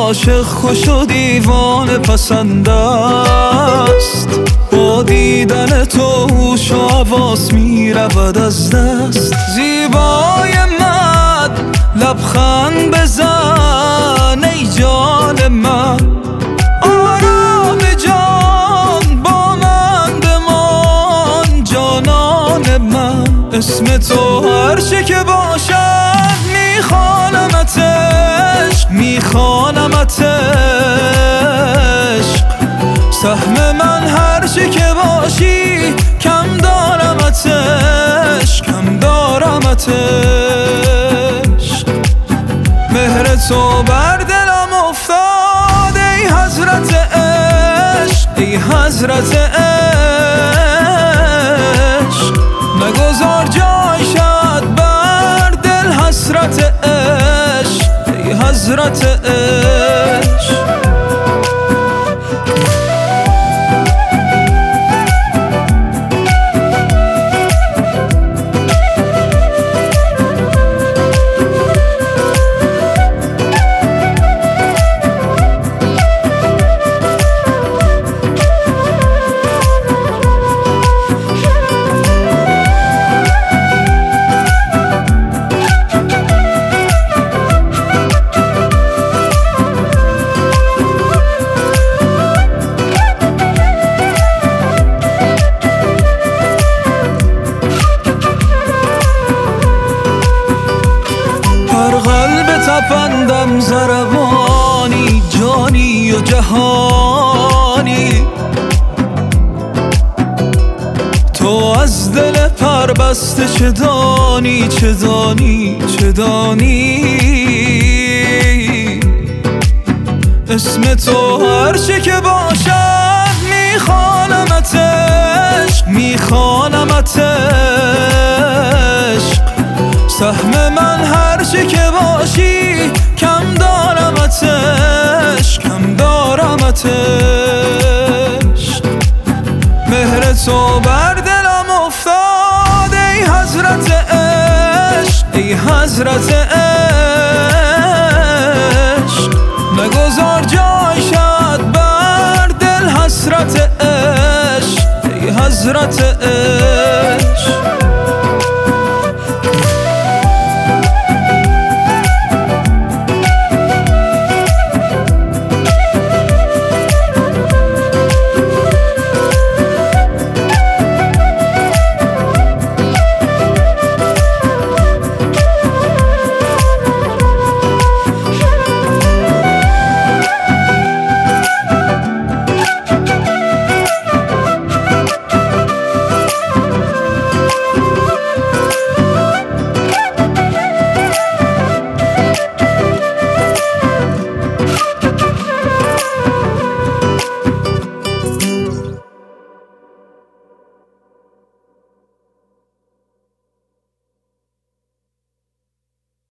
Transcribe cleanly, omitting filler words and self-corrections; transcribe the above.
عاشق خوش و دیوانه پسند است، با دیدن تو هوش و حواس می رود از دست. زیبای من لبخند بزن ای جان من، آرام جان با من بمان جانان من. اسم تو هر چه که باشد میخوانمتش، میخوانمتش. سهم من هر چه که باشی کم دارمتش، کم دارمتش. مهر تو بر دلم افتاد ای حضرت عشق، ای حضرت عشق. نگذار جای شد بر دل حسرت عشق، ای حضرت عشق. تپندم زربانی جانی و جهانی، تو از دل پربسته چه دانی، چه دانی، چه دانی. اسم تو هر چه که باشد میخوانمتش، میخوانمتش. سهم من هر چه که باشی کم دارمتش، کم دارمتش. مهر تو بر دلم افتاد ای حضرت عشق، ای حضرت عشق. نگذار جای شد بر دل حسرت عشق، ای حضرت عشق.